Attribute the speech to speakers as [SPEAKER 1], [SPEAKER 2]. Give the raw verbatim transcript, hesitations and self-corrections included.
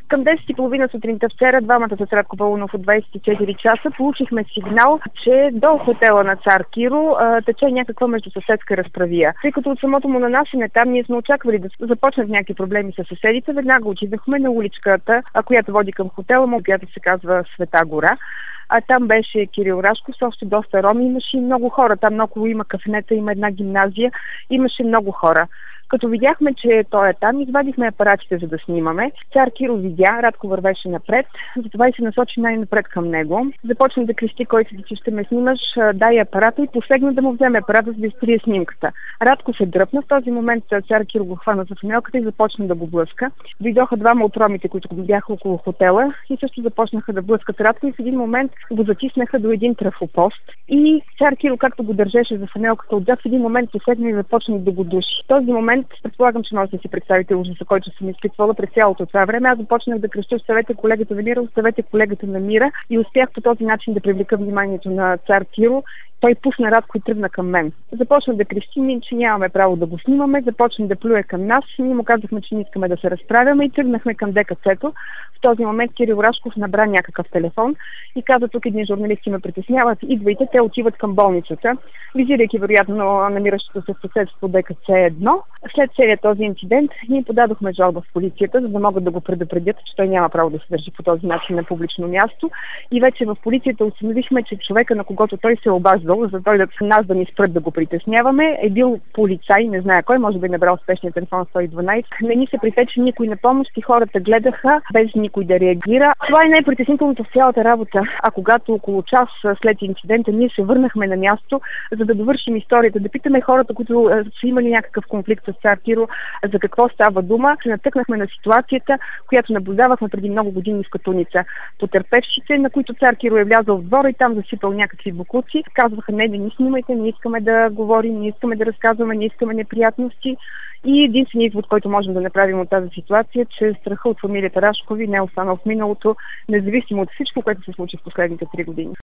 [SPEAKER 1] Към десет и половина сутринта вчера двамата с Радко Паунов от двадесет и четири часа получихме сигнал, че до хотела на Цар Киро а, тече някаква междусъседска разправия. Тъй като от самото му нанасене там ние сме очаквали да започнат някакви проблеми с съседите, веднага отидохме на уличката, която води към хотела му, която се казва Света гора. А там беше Кирил Рашков, с още доста роми, имаше и много хора. Там около има кафенета, има една гимназия, имаше много хора. Като видяхме, че той е там, извадихме апаратите, за да снимаме. Цар Киро видя, Радко вървеше напред, затова и се насочи най-напред към него. Започна да крещи, кой си, че ще ме снимаш, дай апарата и посегна да му вземе апарата, за да изтрие снимката. Радко се дръпна, в този момент Цар Киро го хвана за фанелката и започна да го блъска. Дойдоха двама от ромите, които бяха около хотела и също започнаха да блъскат Радко и в един момент го затиснаха до един трафопост. И Цар Киро, както го държеше за фанелката отзад, в един момент посегна и започна да го души. В този момент предполагам, че може да си представите ужаса, който съм изпитвала през цялото това време. Аз започнах да крещя: оставете колегата на Мира, оставете колегата на Мира, и успях по този начин да привлека вниманието на Цар Киро. Той пусна Радко и тръгна към мен. Започна да крещи, че нямаме право да го снимаме, започна да плюе към нас. Ние му казахме, че не искаме да се разправяме и тръгнахме към ДКЦ-то. В този момент Кирил Рашков набра някакъв телефон и каза: тук едни журналисти ме притесняват, идвайте, те отиват към болницата, визирайки вероятно намиращото се в съседство ДКЦ едно. След целият този инцидент ние подадохме жалба в полицията, за да могат да го предупредят, че той няма право да се държи по този начин на публично място. И вече в полицията установихме, че човека, на когото той се обажда, за той да нас да ни спрат да го притесняваме, е бил полицай, не знае кой, може би набрал спешния телефон сто и дванадесет. Не ни се притече никой на помощ и хората гледаха без никой да реагира. Това е най-притеснителното в цялата работа. А когато около час след инцидента ние се върнахме на място, за да довършим историята, да питаме хората, които са имали някакъв конфликт с Цар Киро, за какво става дума, се натъкнахме на ситуацията, която наблюдавахме преди много години в Катуница. Потърпевшите, на които Цар Киро е влязъл в двора и там засипал някакви боклуци, казваха: не, да ни снимайте, не искаме да говорим, не искаме да разказваме, не искаме неприятности. И единственият извод, който можем да направим от тази ситуация, че страха от фамилията Рашкови не е останал в миналото, независимо от всичко, което се случи в последните три години.